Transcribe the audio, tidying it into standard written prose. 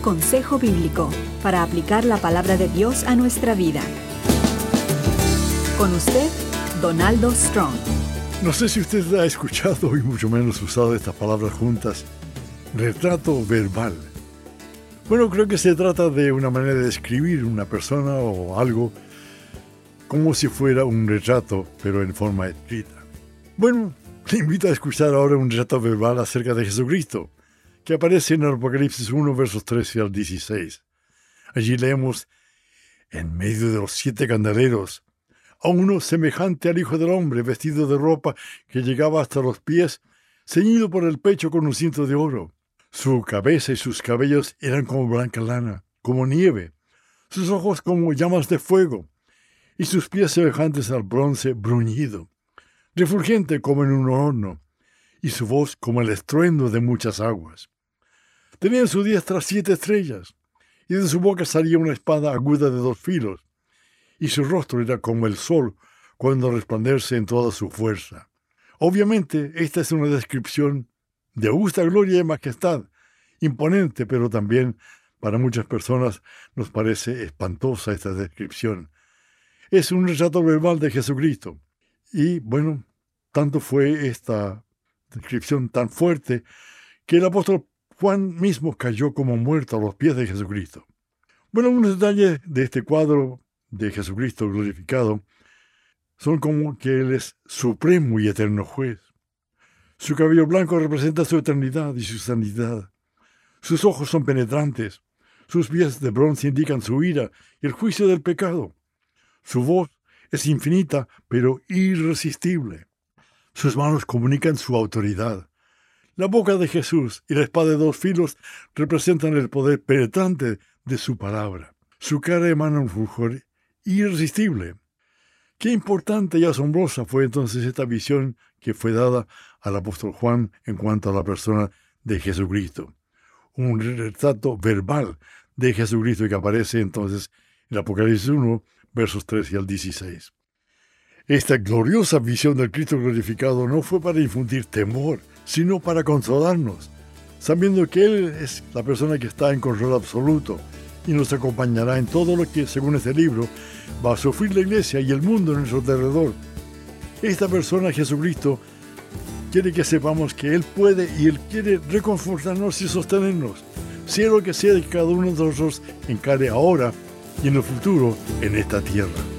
consejo bíblico para aplicar la palabra de Dios a nuestra vida. Con usted, Donaldo Strong. No sé si usted ha escuchado y mucho menos usado estas palabras juntas. Retrato verbal. Bueno, creo que se trata de una manera de describir una persona o algo como si fuera un retrato, pero en forma escrita. Bueno, le invito a escuchar ahora un retrato verbal acerca de Jesucristo, que aparece en el Apocalipsis 1, versos 13 al 16. Allí leemos: en medio de los 7 candeleros, a uno semejante al Hijo del Hombre, vestido de ropa que llegaba hasta los pies, ceñido por el pecho con un cinto de oro. Su cabeza y sus cabellos eran como blanca lana, como nieve, sus ojos como llamas de fuego, y sus pies semejantes al bronce bruñido, refulgente como en un horno, y su voz como el estruendo de muchas aguas. Tenía en su diestra 7 estrellas, y de su boca salía una espada aguda de 2 filos, y su rostro era como el sol cuando resplandece en toda su fuerza. Obviamente, esta es una descripción de augusta gloria y majestad, imponente, pero también para muchas personas nos parece espantosa esta descripción. Es un retrato verbal de Jesucristo. Y bueno, tanto fue esta descripción tan fuerte que el apóstol Juan mismo cayó como muerto a los pies de Jesucristo. Bueno, algunos detalles de este cuadro de Jesucristo glorificado son como que Él es supremo y eterno juez. Su cabello blanco representa su eternidad y su santidad. Sus ojos son penetrantes. Sus pies de bronce indican su ira y el juicio del pecado. Su voz es infinita, pero irresistible. Sus manos comunican su autoridad. La boca de Jesús y la espada de 2 filos representan el poder penetrante de su palabra. Su cara emana un fulgor irresistible. Qué importante y asombrosa fue entonces esta visión que fue dada al apóstol Juan en cuanto a la persona de Jesucristo. Un retrato verbal de Jesucristo que aparece entonces en Apocalipsis 1, versos 13 al 16. Esta gloriosa visión del Cristo glorificado no fue para infundir temor, sino para consolarnos, sabiendo que Él es la persona que está en control absoluto y nos acompañará en todo lo que, según este libro, va a sufrir la iglesia y el mundo en nuestro alrededor. Esta persona, Jesucristo, quiere que sepamos que Él puede y Él quiere reconfortarnos y sostenernos, sea lo que sea que cada uno de nosotros encare ahora y en el futuro en esta tierra.